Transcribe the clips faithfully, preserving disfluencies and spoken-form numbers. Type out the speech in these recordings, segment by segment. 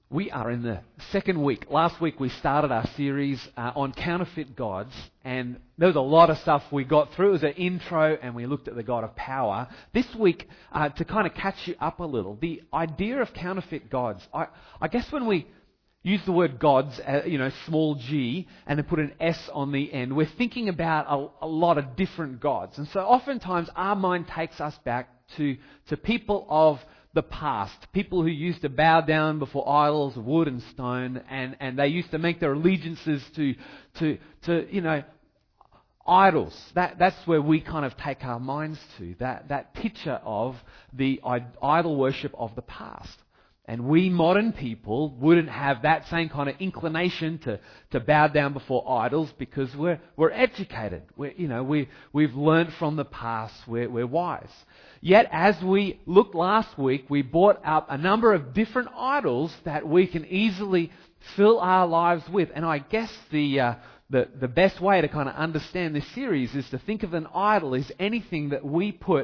We are in the second week. Last week we started our series uh, on counterfeit gods, and there was a lot of stuff we got through. It was an intro, and we looked at the God of power. This week, uh, to kind of catch you up a little, the idea of counterfeit gods. I, I guess when we use the word gods, uh, you know, small g, and then put an S on the end, we're thinking about a, a lot of different gods. And so oftentimes our mind takes us back to, to people of the past, people who used to bow down before idols of wood and stone, and, and they used to make their allegiances to, to, to you know, idols. That, that's where we kind of take our minds to, that, that picture of the idol worship of the past. And we modern people wouldn't have that same kind of inclination to, to bow down before idols because we're we're educated. We're, you know, we we've learned from the past. We're we're wise. Yet, as we looked last week, we brought up a number of different idols that we can easily fill our lives with. And I guess the uh, the the best way to kind of understand this series is to think of an idol as anything that we put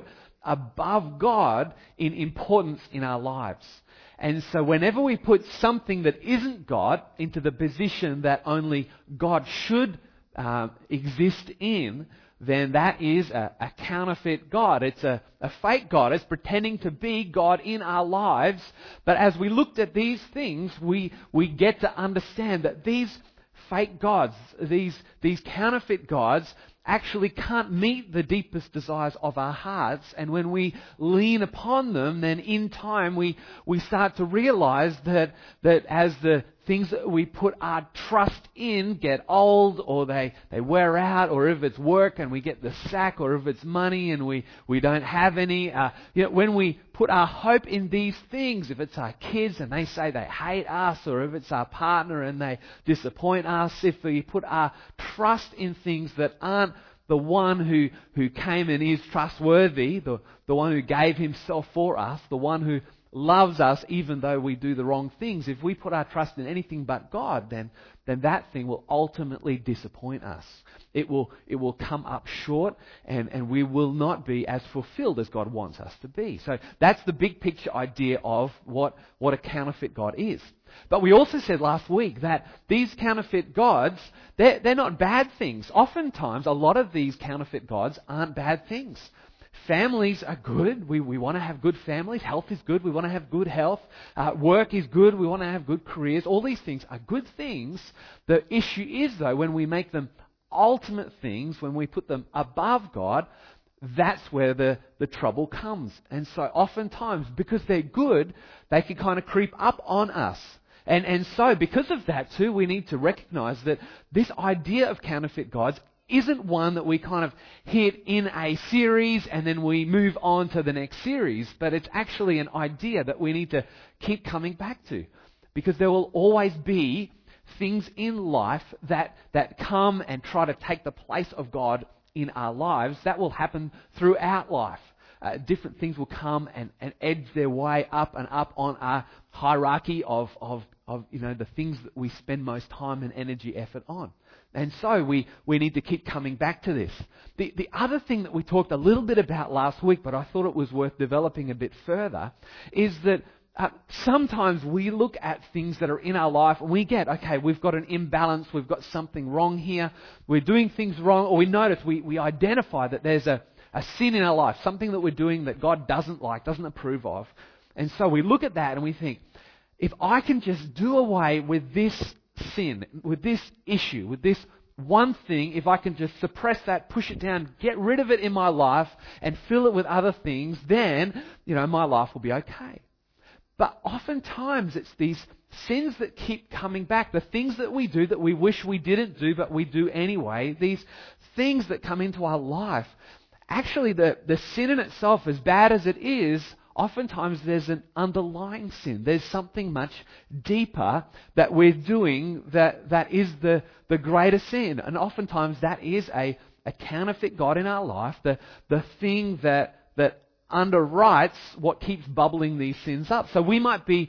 above God in importance in our lives. And so whenever we put something that isn't God into the position that only God should uh, exist in, then that is a, a counterfeit God. It's a, a fake God. It's pretending to be God in our lives. But as we looked at these things, we, we get to understand that these fake gods, these, these counterfeit gods, actually can't meet the deepest desires of our hearts. And when we lean upon them, then in time we, we start to realize that, that as the things that we put our trust in get old, or they, they wear out, or if it's work and we get the sack, or if it's money and we, we don't have any. Uh, you know, when we put our hope in these things, if it's our kids and they say they hate us, or if it's our partner and they disappoint us, if we put our trust in things that aren't the one who, who came and is trustworthy, the, the one who gave himself for us, the one who loves us even though we do the wrong things, if we put our trust in anything but God, then then that thing will ultimately disappoint us. It will it will come up short, and, and we will not be as fulfilled as God wants us to be. So that's the big picture idea of what, what a counterfeit God is. But we also said last week that these counterfeit gods, they're, they're not bad things. Oftentimes, a lot of these counterfeit gods aren't bad things. Families are good. We, we want to have good families. Health is good. We want to have good health. Uh, work is good. We want to have good careers. All these things are good things. The issue is, though, when we make them ultimate things, when we put them above God, that's where the, the trouble comes. And so oftentimes, because they're good, they can kind of creep up on us. And, and so because of that, too, we need to recognize that this idea of counterfeit gods isn't one that we kind of hit in a series and then we move on to the next series, but it's actually an idea that we need to keep coming back to, because there will always be things in life that that come and try to take the place of God in our lives. That will happen throughout life. Uh, different things will come and, and edge their way up and up on our hierarchy of, of, of you know the things that we spend most time and energy, effort on. And so we, we need to keep coming back to this. The, the other thing that we talked a little bit about last week, but I thought it was worth developing a bit further, is that uh, sometimes we look at things that are in our life and we get, okay, we've got an imbalance, we've got something wrong here, we're doing things wrong, or we notice, we, we identify that there's a, a sin in our life, something that we're doing that God doesn't like, doesn't approve of. And so we look at that and we think, if I can just do away with this sin, with this issue, with this one thing, if I can just suppress that, push it down, get rid of it in my life and fill it with other things, then, you know, my life will be okay. But oftentimes it's these sins that keep coming back, the things that we do that we wish we didn't do but we do anyway, these things that come into our life. Actually, the, the sin in itself, as bad as it is, oftentimes there's an underlying sin. There's something much deeper that we're doing that, that is the, the greater sin. And oftentimes that is a, a counterfeit God in our life, the, the thing that, that underwrites what keeps bubbling these sins up. So we might be,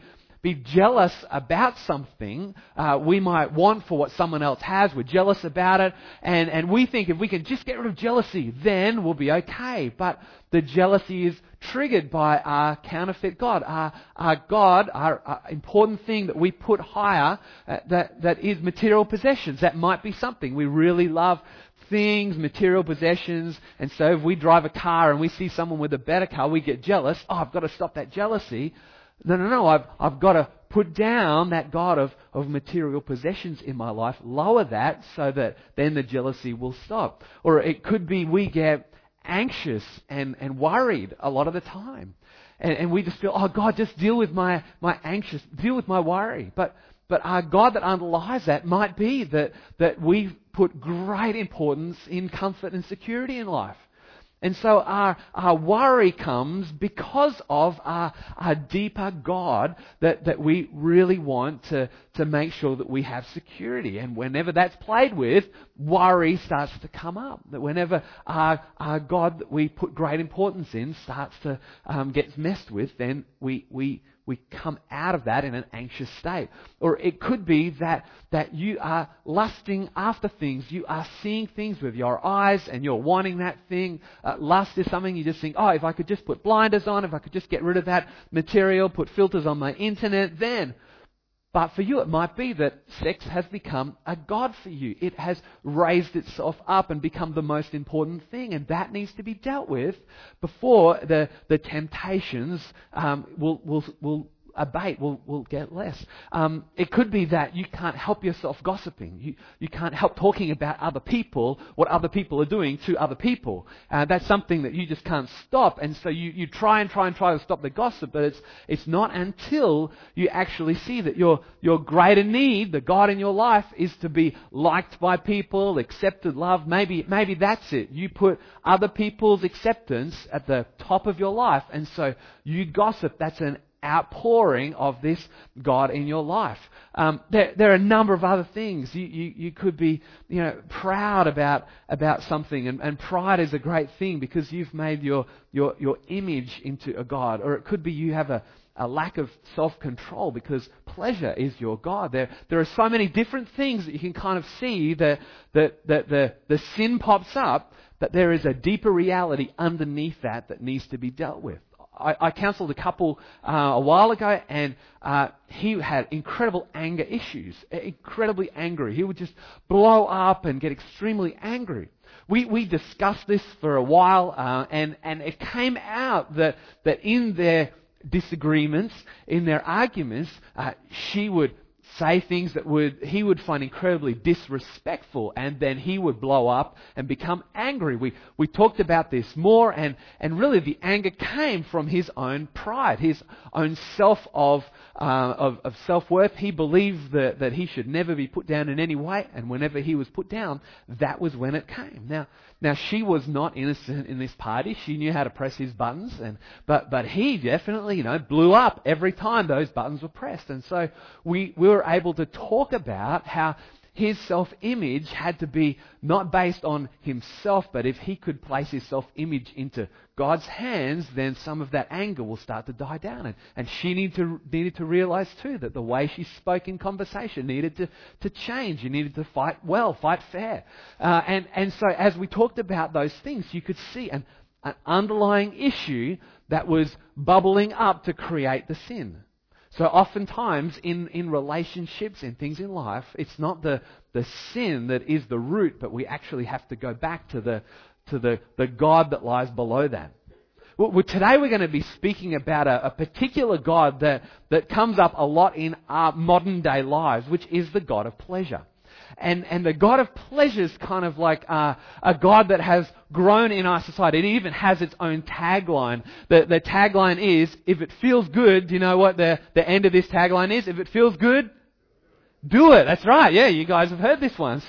be jealous about something uh, we might want for what someone else has. We're jealous about it, and, and we think if we can just get rid of jealousy, then we'll be okay. But the jealousy is triggered by our counterfeit God, our, our God, our, our important thing that we put higher, uh, that, that is material possessions. That might be something we really love. Things, material possessions, and so if we drive a car and we see someone with a better car, we get jealous. Oh, I've got to stop that jealousy. No, no, no, I've, I've got to put down that God of, of material possessions in my life, lower that so that then the jealousy will stop. Or it could be we get anxious and, and worried a lot of the time. And, and we just feel, oh God, just deal with my, my anxious, deal with my worry. But But our God that underlies that might be that, that we put great importance in comfort and security in life. And so our, our worry comes because of our, our deeper God that, that we really want to, to make sure that we have security. And whenever that's played with, worry starts to come up. That whenever our, our God that we put great importance in starts to um, get messed with, then we, we we come out of that in an anxious state. Or it could be that, that you are lusting after things. You are seeing things with your eyes and you're wanting that thing. Uh, lust is something you just think, oh, if I could just put blinders on, if I could just get rid of that material, put filters on my internet, then. But for you, it might be that sex has become a god for you. It has raised itself up and become the most important thing, and that needs to be dealt with before the the temptations um, will will will abate. Will will get less. Um, it could be that you can't help yourself gossiping. You you can't help talking about other people, what other people are doing to other people. Uh, that's something that you just can't stop, and so you, you try and try and try to stop the gossip, but it's it's not until you actually see that your your greater need, the God in your life, is to be liked by people, accepted, loved. Maybe maybe that's it. You put other people's acceptance at the top of your life, and so you gossip. That's an outpouring of this God in your life. Um, there, there are a number of other things. You, you, you could be, you know, proud about about something, and, and pride is a great thing because you've made your your your image into a God. Or it could be you have a, a lack of self-control because pleasure is your God. There there are so many different things that you can kind of see that that that the the sin pops up, but there is a deeper reality underneath that that needs to be dealt with. I, I counseled a couple uh, a while ago, and uh, he had incredible anger issues, incredibly angry. He would just blow up and get extremely angry. We we discussed this for a while, uh, and and it came out that that in their disagreements, in their arguments, uh, she would say things that would he would find incredibly disrespectful, and then he would blow up and become angry. We we talked about this more, and, and really the anger came from his own pride, his own self of uh, of, of self-worth. He believed that, that he should never be put down in any way, and whenever he was put down, that was when it came. Now now she was not innocent in this party. She knew how to press his buttons, and but but he definitely, you know, blew up every time those buttons were pressed. And so we we were able to talk about how his self-image had to be not based on himself, but if he could place his self-image into God's hands, then some of that anger will start to die down. And, and she needed to, needed to realize too that the way she spoke in conversation needed to, to change. You needed to fight well, fight fair. Uh, and, and so as we talked about those things, you could see an, an underlying issue that was bubbling up to create the sin. So oftentimes in, in relationships and things in life, it's not the, the sin that is the root, but we actually have to go back to the to the, the God that lies below that. Well, today we're going to be speaking about a, a particular God that, that comes up a lot in our modern day lives, which is the God of pleasure. And and the God of pleasure is kind of like uh, a God that has grown in our society. It even has its own tagline. The the tagline is, if it feels good, do you know what the, the end of this tagline is? If it feels good, do it. That's right. Yeah, you guys have heard this one. So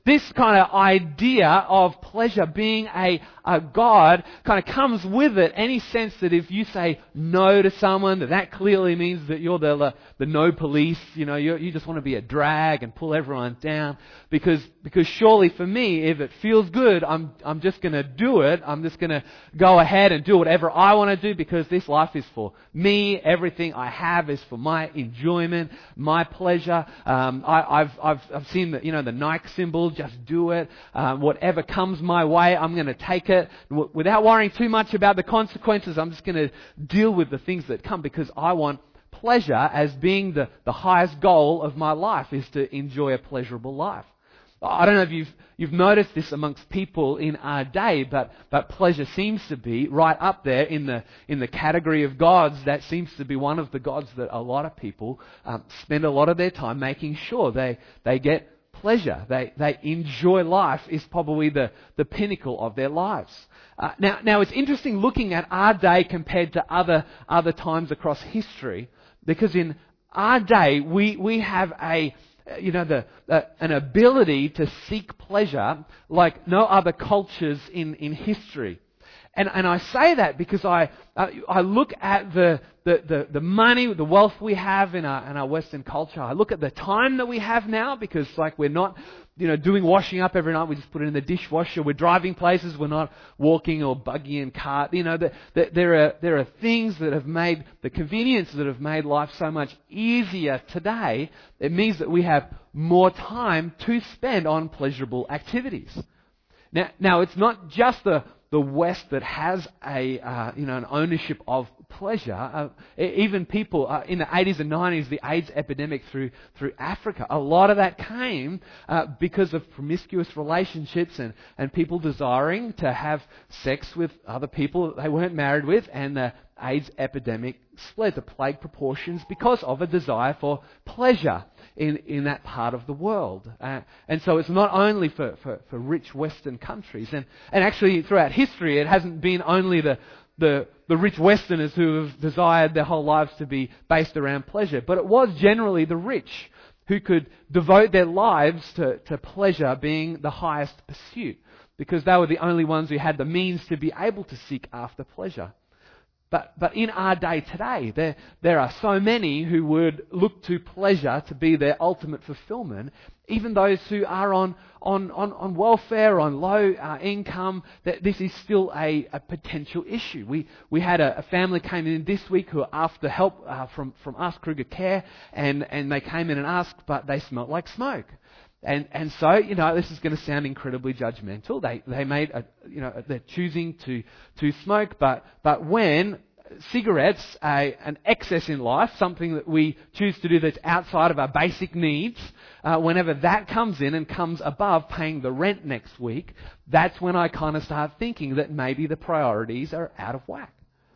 this kind of idea of pleasure being a, a God kind of comes with it any sense that if you say no to someone, that that clearly means that you're the, the, the no police, you know, you you just want to be a drag and pull everyone down. Because, because surely for me, if it feels good, I'm, I'm just going to do it. I'm just going to go ahead and do whatever I want to do because this life is for me. Everything I have is for my enjoyment, my pleasure. Um, I, I've, I've, I've seen the, you know, the Nike symbol, just do it. Um, whatever comes my way, I'm going to take it. W- without worrying too much about the consequences, I'm just going to deal with the things that come because I want pleasure as being the, the highest goal of my life, is to enjoy a pleasurable life. I don't know if you've you've noticed this amongst people in our day, but but pleasure seems to be right up there in the in the category of gods. That seems to be one of the gods that a lot of people um, spend a lot of their time making sure they they get pleasure. They they enjoy life is probably the the pinnacle of their lives. Uh, now now it's interesting looking at our day compared to other other times across history, because in our day we we have a you know, the, uh, an ability to seek pleasure like no other cultures in, in history. And, and I say that because I, uh, I look at the, the, the, the money, the wealth we have in our, in our Western culture. I look at the time that we have now, because like we're not, you know, doing washing up every night. We just put it in the dishwasher. We're driving places. We're not walking or buggy and cart. You know, the, the, there are, there are things that have made, the conveniences that have made life so much easier today. It means that we have more time to spend on pleasurable activities. Now, now it's not just the, the West that has a, uh, you know, an ownership of pleasure. Uh, even people uh, in the eighties and nineties, the AIDS epidemic through through Africa, a lot of that came uh, because of promiscuous relationships and, and people desiring to have sex with other people that they weren't married with, and the AIDS epidemic spread to plague proportions because of a desire for pleasure in, in that part of the world. Uh, and so it's not only for, for, for rich Western countries. And, and actually throughout history it hasn't been only the, the, the rich Westerners who have desired their whole lives to be based around pleasure, but it was generally the rich who could devote their lives to, to pleasure being the highest pursuit, because they were the only ones who had the means to be able to seek after pleasure. But but in our day today, there there are so many who would look to pleasure to be their ultimate fulfillment. Even those who are on on on, on welfare, on low uh, income, that this is still a, a potential issue. We we had a, a family came in this week who were after help uh, from from us Kruger Care, and and they came in and asked, but they smelt like smoke. And and so, you know, this is going to sound incredibly judgmental. They they made a, you know, they're choosing to to smoke, but but when cigarettes, a, an excess in life, something that we choose to do that's outside of our basic needs, uh, whenever that comes in and comes above paying the rent next week, that's when I kind of start thinking that maybe the priorities are out of whack.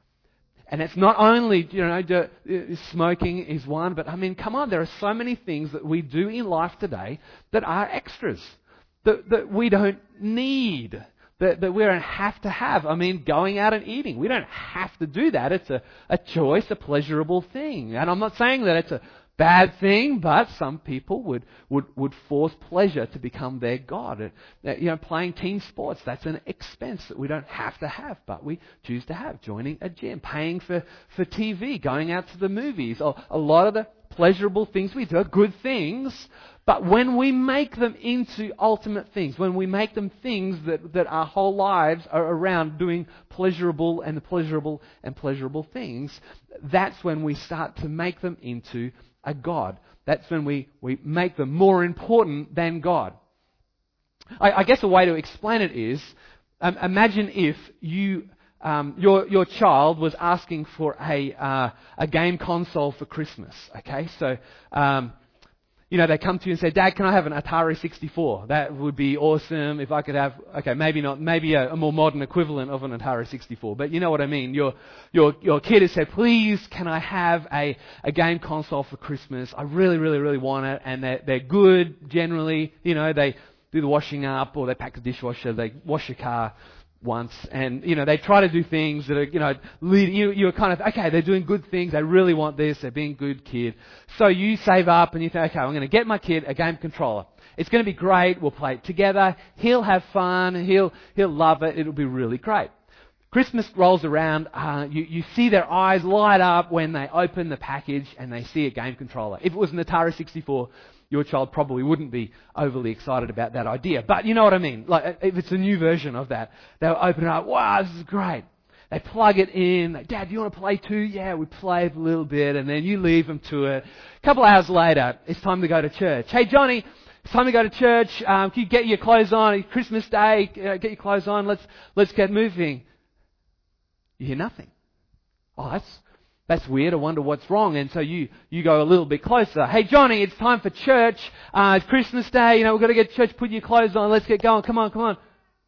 And it's not only, you know, do, uh, smoking is one, but I mean, come on, there are so many things that we do in life today that are extras, that, that we don't need, that, that we don't have to have. I mean, going out and eating, we don't have to do that. It's a, a choice, a pleasurable thing. And I'm not saying that it's a bad thing, but some people would, would, would force pleasure to become their god. You know, playing team sports, that's an expense that we don't have to have, but we choose to have. Joining a gym, paying for, for T V, going out to the movies, or a lot of the pleasurable things we do are good things, but when we make them into ultimate things, when we make them things that, that our whole lives are around doing pleasurable and pleasurable and pleasurable things, that's when we start to make them into a god. That's when we, we make them more important than God. I, I guess a way to explain it is, um, imagine if you um, your your child was asking for a uh, a game console for Christmas. Okay, so um, you know, they come to you and say, "Dad, can I have an Atari sixty-four? That would be awesome if I could have." Okay, maybe not, maybe a, a more modern equivalent of an Atari sixty-four, but you know what I mean. Your your your kid has said, "Please, can I have a, a game console for Christmas? I really, really, really want it." And they're they're good generally. You know, they do the washing up, or they pack the dishwasher, they wash your car. once, and you know they try to do things that are you know lead, you you're kind of okay. They're doing good things. They really want this. They're being a good kid. So you save up and you think, okay, I'm going to get my kid a game controller. It's going to be great. We'll play it together. He'll have fun. He'll he'll love it. It'll be really great. Christmas rolls around. Uh, you you see their eyes light up when they open the package and they see a game controller. If it was an Atari sixty-four. Your child probably wouldn't be overly excited about that idea. But you know what I mean. Like, if it's a new version of that, they'll open it up. Wow, this is great. They plug it in. Dad, do you want to play too? Yeah, we play a little bit. And then you leave them to it. A couple of hours later, it's time to go to church. Hey, Johnny, it's time to go to church. Um, can you get your clothes on? It's Christmas Day. Uh, get your clothes on. Let's, let's get moving. You hear nothing. Oh, that's... That's weird. I wonder what's wrong. And so you, you go a little bit closer. Hey, Johnny, it's time for church. Uh, it's Christmas Day. You know, we've got to get to church. Put your clothes on. Let's get going. Come on, come on.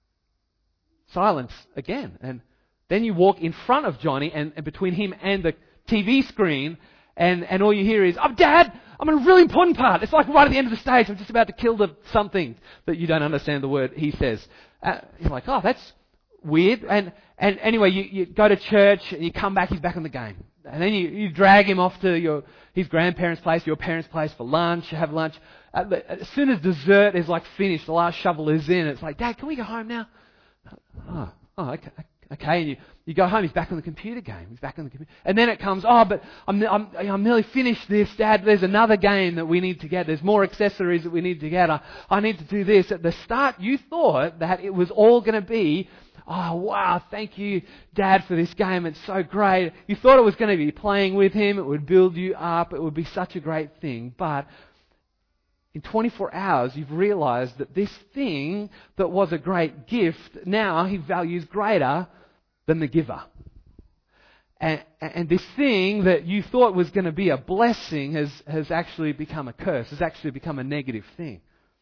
Silence again. And then you walk in front of Johnny and, and between him and the T V screen. And, and all you hear is, oh, Dad, I'm in a really important part. It's like right at the end of the stage. I'm just about to kill the something that you don't understand the word he says. Uh, you're like, oh, that's weird. And, and anyway, you, you go to church and you come back. He's back on the game. And then you, you drag him off to your his grandparents' place, your parents' place for lunch. You have lunch. Uh, as soon as dessert is like finished, the last shovel is in. It's like, Dad, can we go home now? Oh, oh okay. Okay, and you, you go home. He's back on the computer game. He's back on the computer. And then it comes, oh, but I'm I'm I'm nearly finished this, Dad. There's another game that we need to get. There's more accessories that we need to get. I, I need to do this. At the start, you thought that it was all going to be, oh, wow, thank you, Dad, for this game. It's so great. You thought it was going to be playing with him. It would build you up. It would be such a great thing. But in twenty-four hours, you've realized that this thing that was a great gift, now he values greater than the giver. And, and this thing that you thought was going to be a blessing has, has actually become a curse, has actually become a negative thing.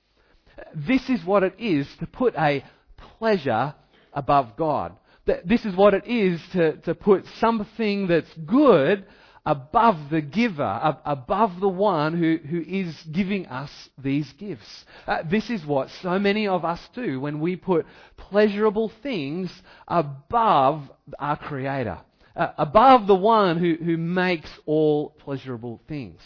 This is what it is to put a pleasure above God. This is what it is to, to put something that's good above the giver, above the one who, who is giving us these gifts. Uh, this is what so many of us do when we put pleasurable things above our Creator, uh, above the one who, who makes all pleasurable things.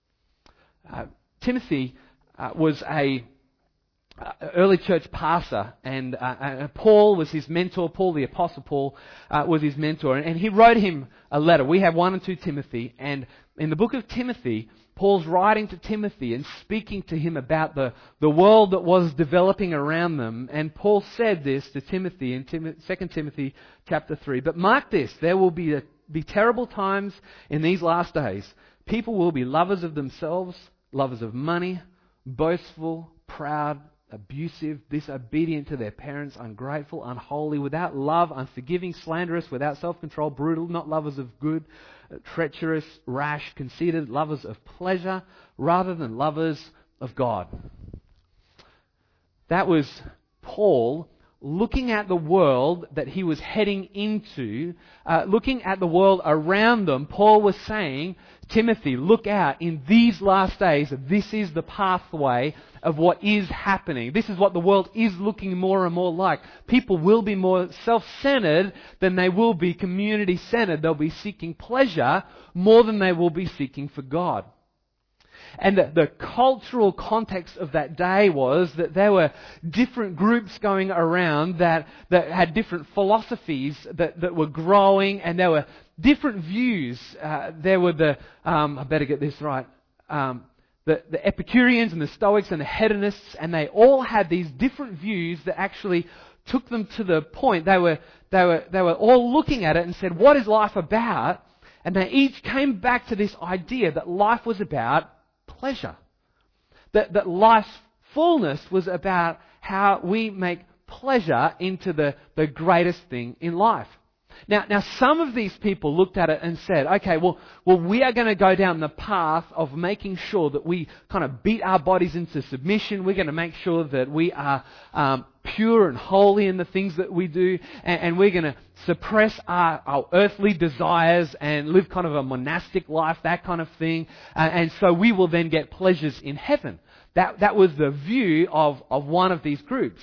Uh, Timothy uh, was a Uh, early church pastor, and uh, uh, Paul was his mentor. Paul, the Apostle Paul, uh, was his mentor, and, and he wrote him a letter. We have one and two Timothy, and in the book of Timothy, Paul's writing to Timothy and speaking to him about the, the world that was developing around them. And Paul said this to Timothy in Tim- Second Timothy chapter three. But mark this, there will be, a, be terrible times in these last days. People will be lovers of themselves, lovers of money, boastful, proud, abusive, disobedient to their parents, ungrateful, unholy, without love, unforgiving, slanderous, without self-control, brutal, not lovers of good, treacherous, rash, conceited, lovers of pleasure rather than lovers of God. That was Paul looking at the world that he was heading into, uh, looking at the world around them. Paul was saying, Timothy, look out, in these last days, this is the pathway of what is happening. This is what the world is looking more and more like. People will be more self-centered than they will be community-centered. They'll be seeking pleasure more than they will be seeking for God. And the, the cultural context of that day was that there were different groups going around that, that had different philosophies that, that were growing, and there were different views. Uh, there were the, um, I better get this right, um, the, the Epicureans and the Stoics and the Hedonists, and they all had these different views that actually took them to the point. They were, they were, they were all looking at it and said, what is life about? And they each came back to this idea that life was about pleasure. That, that life's fullness was about how we make pleasure into the, the greatest thing in life. Now, now, some of these people looked at it and said, okay, well, well, we are going to go down the path of making sure that we kind of beat our bodies into submission. We're going to make sure that we are um, pure and holy in the things that we do, and, and we're going to suppress our, our earthly desires and live kind of a monastic life, that kind of thing. Uh, and so we will then get pleasures in heaven. That that was the view of, of one of these groups.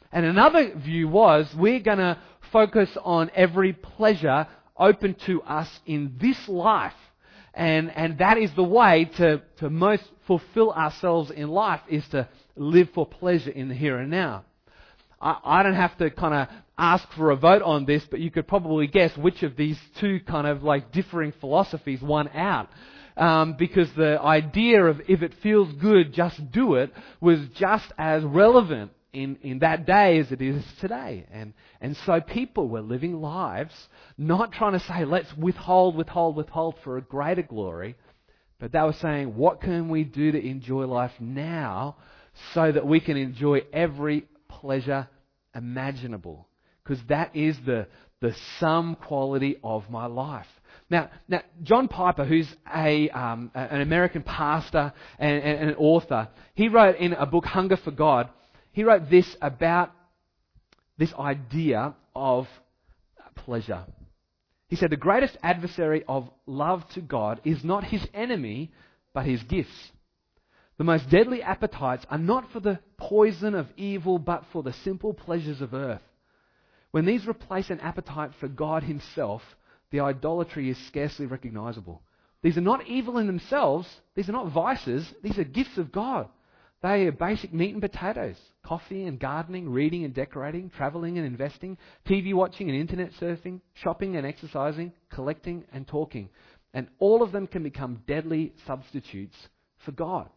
And another view was, we're going to focus on every pleasure open to us in this life. And, and that is the way to, to most fulfill ourselves in life, is to live for pleasure in the here and now. I, I don't have to kind of ask for a vote on this, but you could probably guess which of these two kind of like differing philosophies won out. Um, because the idea of if it feels good, just do it, was just as relevant in, in that day as it is today. And, and so people were living lives not trying to say, let's withhold, withhold, withhold for a greater glory, but they were saying, what can we do to enjoy life now so that we can enjoy every pleasure imaginable? Because that is the, the sum quality of my life. Now, now John Piper, who's a um, an American pastor and, and, and an author, he wrote in a book, Hunger for God, he wrote this about this idea of pleasure. He said, the greatest adversary of love to God is not his enemy, but his gifts. The most deadly appetites are not for the poison of evil, but for the simple pleasures of earth. When these replace an appetite for God himself, the idolatry is scarcely recognizable. These are not evil in themselves. These are not vices. These are gifts of God. They are basic meat and potatoes, coffee and gardening, reading and decorating, traveling and investing, T V watching and internet surfing, shopping and exercising, collecting and talking. And all of them can become deadly substitutes for God.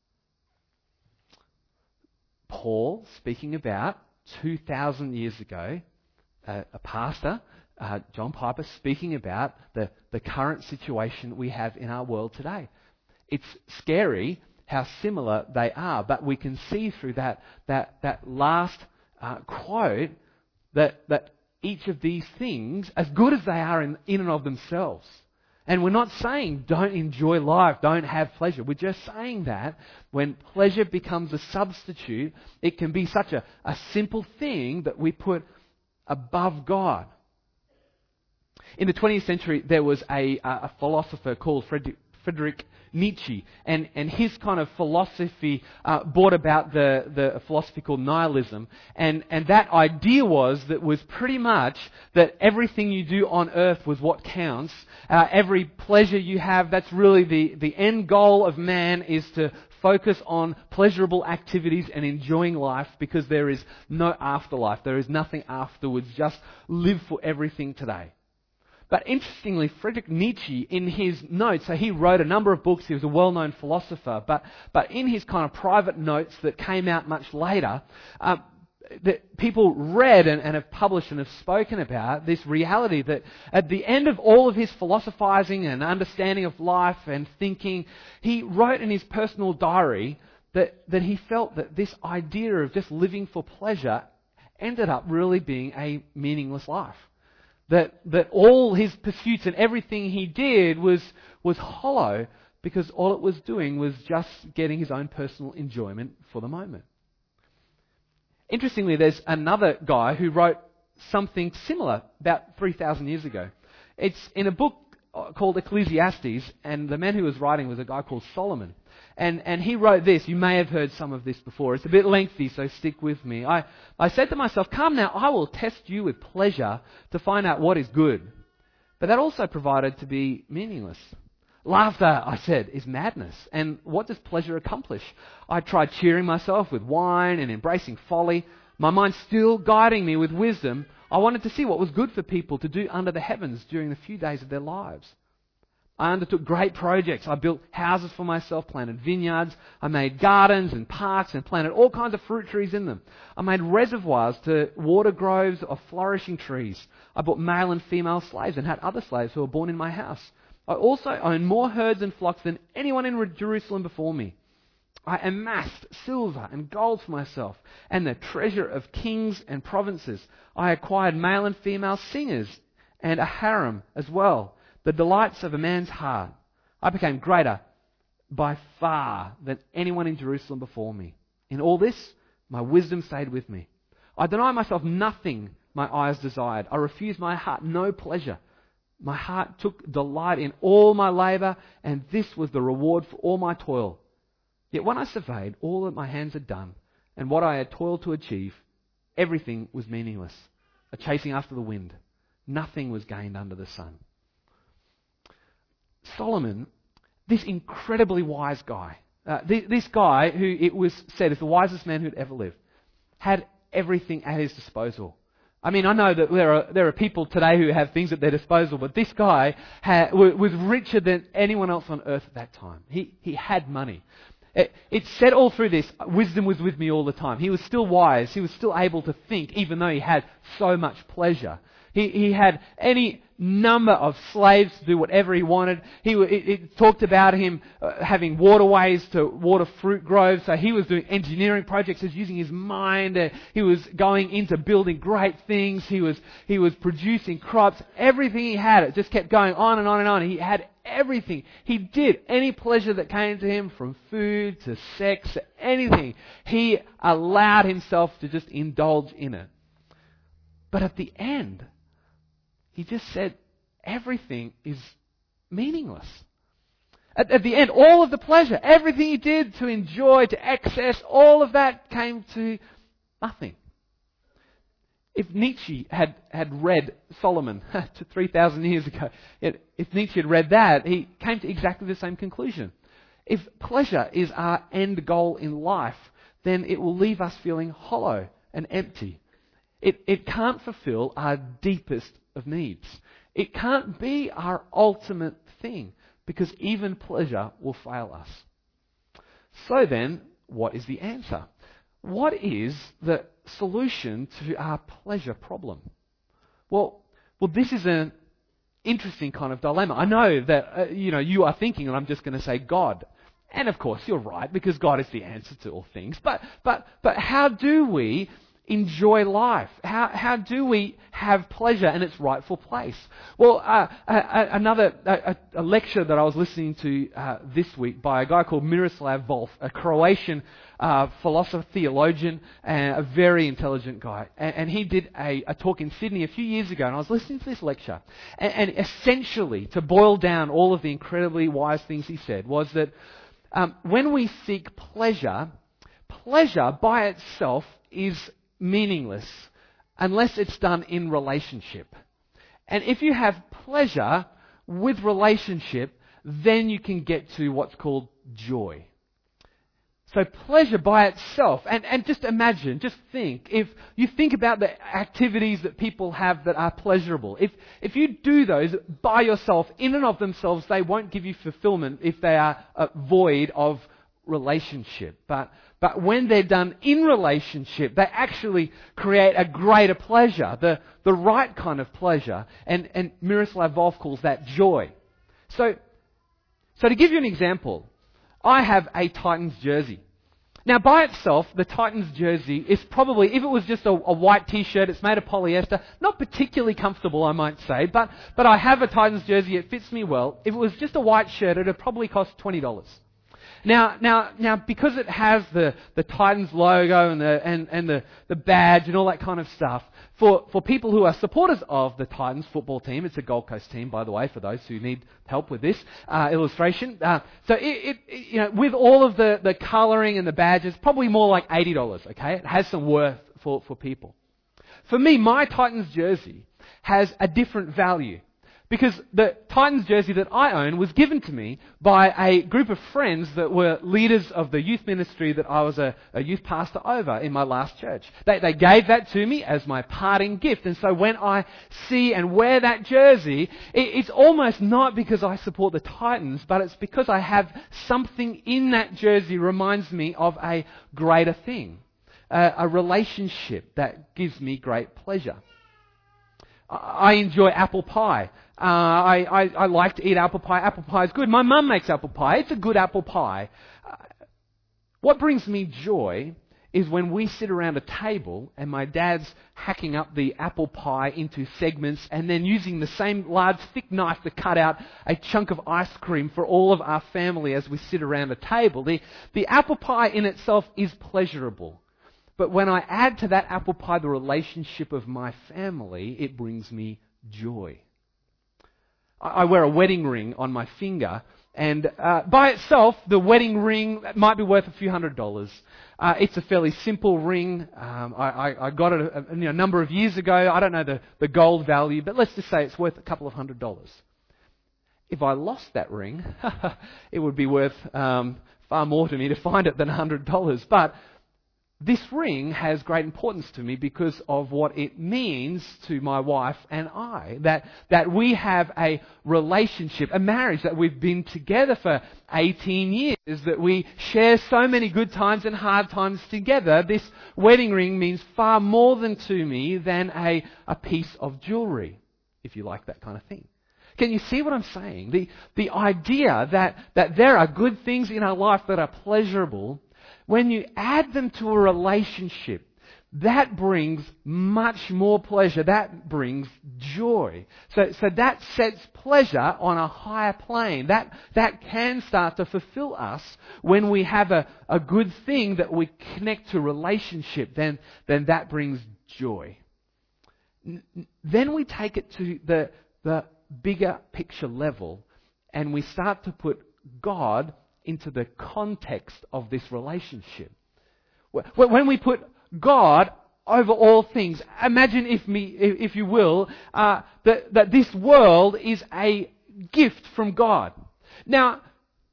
Paul, speaking about two thousand years ago, uh, a pastor, Uh, John Piper, speaking about the, the current situation we have in our world today. It's scary how similar they are, but we can see through that that, that last uh, quote that, that each of these things, as good as they are in, in and of themselves, and we're not saying don't enjoy life, don't have pleasure. We're just saying that when pleasure becomes a substitute, it can be such a, a simple thing that we put above God. In the twentieth century, there was a, a philosopher called Friedrich, Friedrich Nietzsche, and, and his kind of philosophy uh, brought about the, the philosophy called nihilism, and, and that idea was that was pretty much that everything you do on earth was what counts. Uh, every pleasure you have, that's really the, the end goal of man, is to focus on pleasurable activities and enjoying life, because there is no afterlife. There is nothing afterwards. Just live for everything today. But interestingly, Friedrich Nietzsche, in his notes, so he wrote a number of books, he was a well-known philosopher, but, but in his kind of private notes that came out much later, uh, that people read and, and have published and have spoken about this reality that at the end of all of his philosophizing and understanding of life and thinking, he wrote in his personal diary that, that he felt that this idea of just living for pleasure ended up really being a meaningless life. That that all his pursuits and everything he did was was hollow, because all it was doing was just getting his own personal enjoyment for the moment. Interestingly, there's another guy who wrote something similar about three thousand years ago. It's in a book called Ecclesiastes, and the man who was writing was a guy called Solomon. And, and he wrote this. You may have heard some of this before. It's a bit lengthy, so stick with me. I, I said to myself, come now, I will test you with pleasure to find out what is good. But that also provided to be meaningless. Laughter, I said, is madness. And what does pleasure accomplish? I tried cheering myself with wine and embracing folly. My mind still guiding me with wisdom. I wanted to see what was good for people to do under the heavens during the few days of their lives. I undertook great projects. I built houses for myself, planted vineyards. I made gardens and parks and planted all kinds of fruit trees in them. I made reservoirs to water groves of flourishing trees. I bought male and female slaves and had other slaves who were born in my house. I also owned more herds and flocks than anyone in Jerusalem before me. I amassed silver and gold for myself and the treasure of kings and provinces. I acquired male and female singers and a harem as well, the delights of a man's heart. I became greater by far than anyone in Jerusalem before me. In all this, my wisdom stayed with me. I denied myself nothing my eyes desired. I refused my heart no pleasure. My heart took delight in all my labour, and this was the reward for all my toil. Yet when I surveyed all that my hands had done, and what I had toiled to achieve, everything was meaningless, a chasing after the wind. Nothing was gained under the sun. Solomon, this incredibly wise guy, uh, th- this guy who it was said is the wisest man who'd ever lived, had everything at his disposal. I mean, I know that there are there are people today who have things at their disposal, but this guy had, was richer than anyone else on earth at that time. He he had money. It, it said all through this, wisdom was with me all the time. He was still wise. He was still able to think, even though he had so much pleasure. He he had any number of slaves to do whatever he wanted. He it, it talked about him uh, having waterways to water fruit groves. So he was doing engineering projects, he was using his mind. Uh, he was going into building great things. He was he was producing crops. Everything he had, it just kept going on and on and on. He had everything. He did any pleasure that came to him, from food to sex, anything. He allowed himself to just indulge in it. But at the end, he just said everything is meaningless. At, at the end, all of the pleasure, everything he did to enjoy, to access, all of that came to nothing. If Nietzsche had, had read Solomon to three thousand years ago, if Nietzsche had read that, he came to exactly the same conclusion. If pleasure is our end goal in life, then it will leave us feeling hollow and empty. It, it can't fulfill our deepest of needs. It can't be our ultimate thing, because even pleasure will fail us. So then, what is the answer? What is the solution to our pleasure problem? Well, well, this is an interesting kind of dilemma. I know that uh, you know you are thinking, and I'm just going to say God. And of course, you're right, because God is the answer to all things. But but but how do we enjoy life? How how do we have pleasure in its rightful place? Well, uh, uh, another uh, a lecture that I was listening to uh, this week by a guy called Miroslav Volf, a Croatian uh, philosopher, theologian, and a very intelligent guy. And, and he did a, a talk in Sydney a few years ago, and I was listening to this lecture. And, and essentially, to boil down all of the incredibly wise things he said, was that um, when we seek pleasure, pleasure by itself is meaningless unless it's done in relationship. And if you have pleasure with relationship, then you can get to what's called joy. So pleasure by itself, and, and just imagine, just think, if you think about the activities that people have that are pleasurable, if if you do those by yourself, in and of themselves, they won't give you fulfillment if they are uh, void of relationship. But But when they're done in relationship, they actually create a greater pleasure, the, the right kind of pleasure. And, and Miroslav Volf calls that joy. So, so to give you an example, I have a Titans jersey. Now, by itself, the Titans jersey is probably, if it was just a, a white t-shirt, it's made of polyester, not particularly comfortable, I might say, but, but I have a Titans jersey, it fits me well. If it was just a white shirt, it would probably cost twenty dollars. Now, now, now, because it has the, the Titans logo and the and, and the, the badge and all that kind of stuff, for, for people who are supporters of the Titans football team, it's a Gold Coast team, by the way, for those who need help with this uh, illustration. Uh, so, it, it, you know, with all of the, the colouring and the badges, probably more like eighty dollars. Okay, it has some worth for, for people. For me, my Titans jersey has a different value. Because the Titans jersey that I own was given to me by a group of friends that were leaders of the youth ministry that I was a, a youth pastor over in my last church. They, they gave that to me as my parting gift. And so when I see and wear that jersey, it, it's almost not because I support the Titans, but it's because I have something in that jersey reminds me of a greater thing, a, a relationship that gives me great pleasure. I enjoy apple pie. Uh, I, I, I like to eat apple pie. Apple pie is good. My mum makes apple pie. It's a good apple pie. Uh, what brings me joy is when we sit around a table and my dad's hacking up the apple pie into segments and then using the same large thick knife to cut out a chunk of ice cream for all of our family as we sit around a table. The, the apple pie in itself is pleasurable. But when I add to that apple pie the relationship of my family, it brings me joy. I wear a wedding ring on my finger And uh, by itself, the wedding ring might be worth a few hundred dollars. Uh, it's a fairly simple ring. Um, I, I, I got it a, a, you know, a number of years ago. I don't know the, the gold value, but let's just say it's worth a couple of hundred dollars. If I lost that ring, it would be worth um, far more to me to find it than one hundred dollars. But this ring has great importance to me because of what it means to my wife and I. That, that we have a relationship, a marriage, that we've been together for eighteen years, that we share so many good times and hard times together. This wedding ring means far more than to me than a, a piece of jewellery, if you like that kind of thing. Can you see what I'm saying? The, the idea that, that there are good things in our life that are pleasurable, when you add them to a relationship, that brings much more pleasure. That brings joy. So, so that sets pleasure on a higher plane. That, that can start to fulfill us when we have a, a good thing that we connect to relationship. Then, then that brings joy. N- then we take it to the, the bigger picture level, and we start to put God into the context of this relationship. When we put God over all things, imagine, if me, if you will, uh, that, that this world is a gift from God. Now,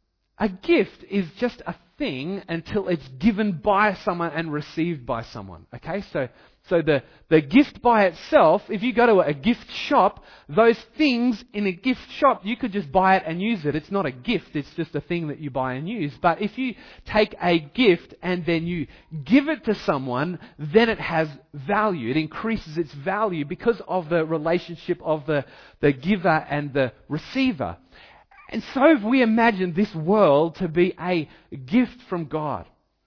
a gift is just a thing until it's given by someone and received by someone. Okay, so so the, the gift by itself, if you go to a gift shop, those things in a gift shop, you could just buy it and use it. It's not a gift, it's just a thing that you buy and use. But if you take a gift and then you give it to someone, then it has value. It increases its value because of the relationship of the, the giver and the receiver. And so if we imagine this world to be a gift from God,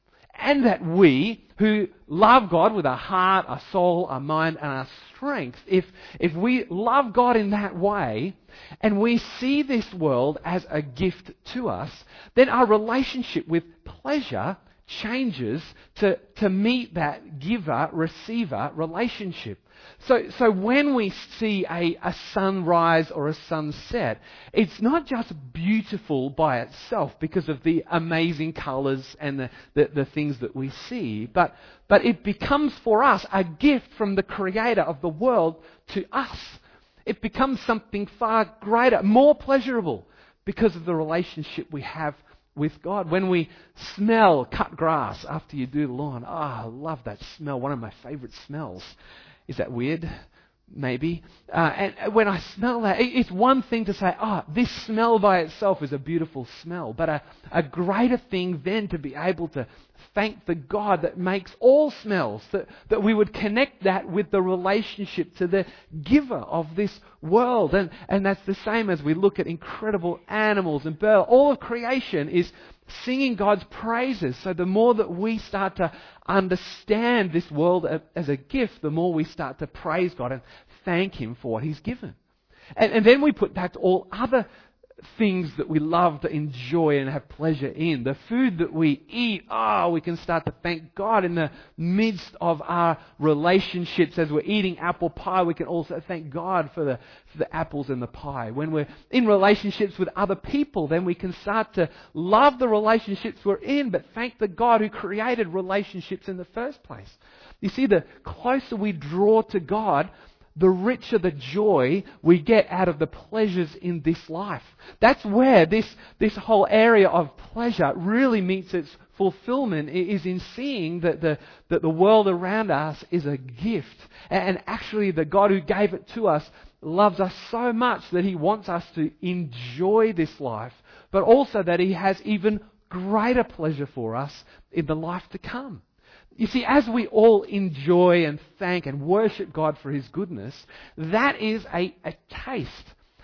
and that we, who love God with our heart, our soul, our mind, and our strength, if, if we love God in that way, and we see this world as a gift to us, then our relationship with pleasure changes to, to meet that giver-receiver relationship. So, so when we see a, a sunrise or a sunset, it's not just beautiful by itself because of the amazing colours and the, the, the things that we see, but, but it becomes for us a gift from the Creator of the world to us. It becomes something far greater, more pleasurable because of the relationship we have with God. When we smell cut grass after you do the lawn, oh, I love that smell, one of my favourite smells. Is that weird? Maybe. Uh, and when I smell that, it's one thing to say, oh, this smell by itself is a beautiful smell. But a, a greater thing then to be able to thank the God that makes all smells, that, that we would connect that with the relationship to the giver of this world. And, and that's the same as we look at incredible animals and birds. All of creation is singing God's praises. So the more that we start to understand this world as a gift, the more we start to praise God and thank Him for what He's given. And, and then we put back to all other things that we love to enjoy and have pleasure in. The food that we eat, oh, we can start to thank God in the midst of our relationships. As we're eating apple pie, we can also thank God for the, for the apples in the pie. When we're in relationships with other people, then we can start to love the relationships we're in, but thank the God who created relationships in the first place. You see, the closer we draw to God, the richer the joy we get out of the pleasures in this life. That's where this, this whole area of pleasure really meets its fulfillment, is in seeing that the, that the world around us is a gift. And actually the God who gave it to us loves us so much that He wants us to enjoy this life, but also that He has even greater pleasure for us in the life to come. You see, as we all enjoy and thank and worship God for His goodness, that is a, a taste,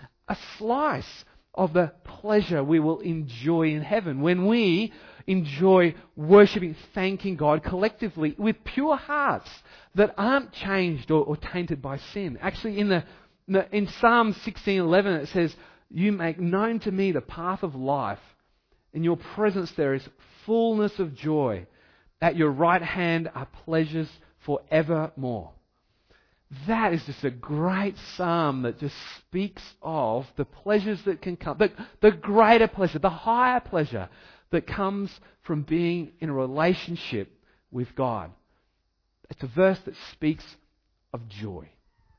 a slice of the pleasure we will enjoy in heaven when we enjoy worshiping, thanking God collectively with pure hearts that aren't changed or, or tainted by sin. Actually, in the, the in Psalm sixteen eleven, it says, "You make known to me the path of life. In your presence there is fullness of joy. At your right hand are pleasures forevermore." That is just a great psalm that just speaks of the pleasures that can come, the, the greater pleasure, the higher pleasure that comes from being in a relationship with God. It's a verse that speaks of joy.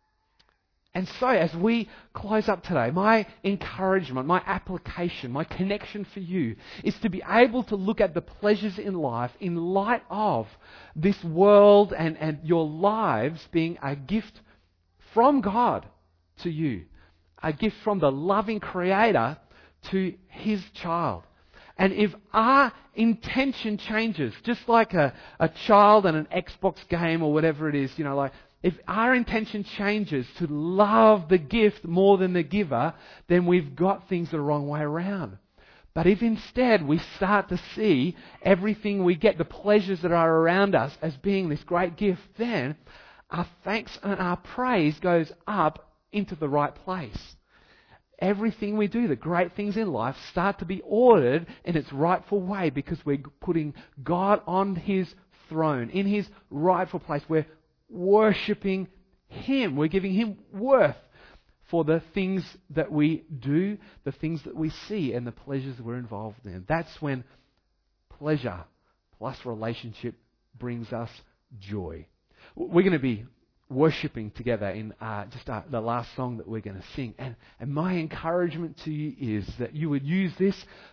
And so as we close up today, my encouragement, my application, my connection for you is to be able to look at the pleasures in life in light of this world and, and your lives being a gift from God to you. A gift from the loving Creator to His child. And if our intention changes, just like a, a child and an Xbox game or whatever it is, you know, like, if our intention changes to love the gift more than the giver, then we've got things the wrong way around. But if instead we start to see everything we get, the pleasures that are around us, as being this great gift, then our thanks and our praise goes up into the right place. Everything we do, the great things in life, start to be ordered in its rightful way because we're putting God on His throne, in His rightful place. We're worshipping Him. We're giving Him worth for the things that we do, the things that we see, and the pleasures we're involved in. That's when pleasure plus relationship brings us joy. We're going to be worshipping together in uh, just uh, the last song that we're going to sing. And, and my encouragement to you is that you would use this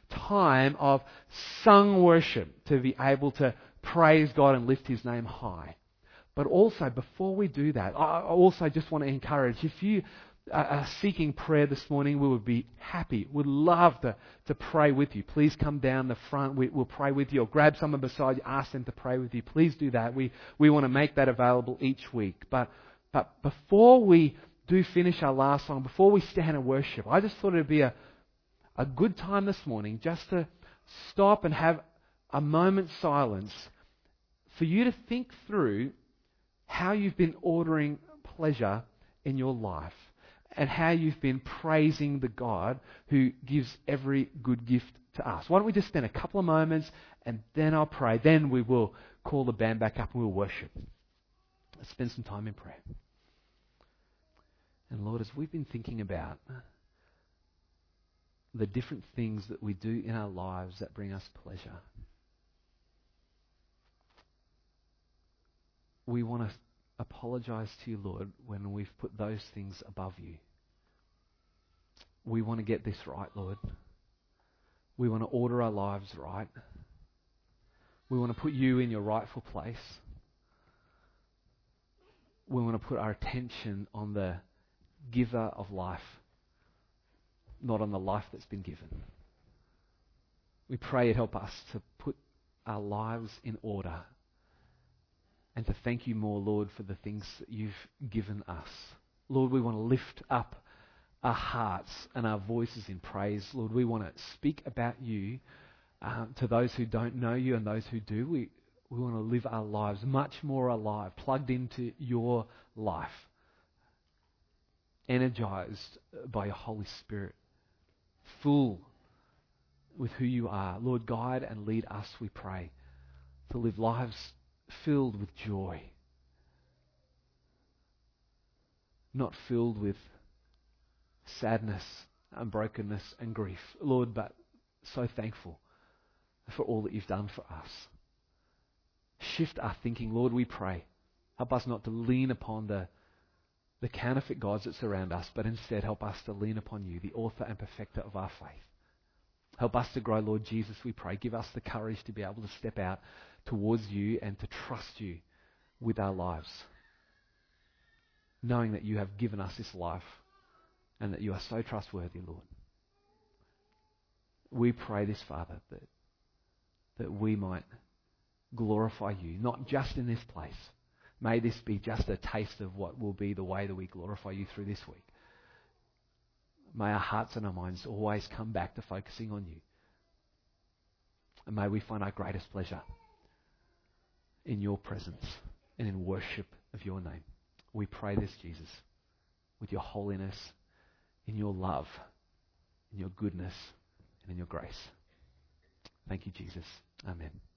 time of sung worship to be able to praise God and lift His name high. But also, before we do that, I also just want to encourage, if you are seeking prayer this morning, we would be happy, would love to, to pray with you. Please come down the front, we, we'll pray with you, or grab someone beside you, ask them to pray with you. Please do that. We, we want to make that available each week. But, but before we do finish our last song, before we stand and worship, I just thought it would be a, a good time this morning just to stop and have a moment's silence for you to think through how you've been ordering pleasure in your life and how you've been praising the God who gives every good gift to us. Why don't we just spend a couple of moments and then I'll pray. Then we will call the band back up and we'll worship. Let's spend some time in prayer. And Lord, as we've been thinking about the different things that we do in our lives that bring us pleasure, we want to apologize to you, Lord, when we've put those things above you. We want to get this right, Lord. We want to order our lives right. We want to put you in your rightful place. We want to put our attention on the giver of life, not on the life that's been given. We pray it help us to put our lives in order and to thank you more, Lord, for the things that you've given us. Lord, we want to lift up our hearts and our voices in praise. Lord, we want to speak about you uh, to those who don't know you and those who do. We, we want to live our lives much more alive, plugged into your life, energized by your Holy Spirit, full with who you are. Lord, guide and lead us, we pray, to live lives filled with joy, not filled with sadness and brokenness and grief, Lord, but so thankful for all that you've done for us. Shift our thinking, Lord, we pray. Help us not to lean upon the, the counterfeit gods that surround us, but instead help us to lean upon you, the author and perfecter of our faith. Help us to grow, Lord Jesus, we pray. Give us the courage to be able to step out towards you and to trust you with our lives, knowing that you have given us this life and that you are so trustworthy, Lord. We pray this, Father, that, that we might glorify you, not just in this place. May this be just a taste of what will be the way that we glorify you through this week. May our hearts and our minds always come back to focusing on you. And may we find our greatest pleasure in your presence and in worship of your name. We pray this, Jesus, with your holiness, in your love, in your goodness, and in your grace. Thank you, Jesus. Amen.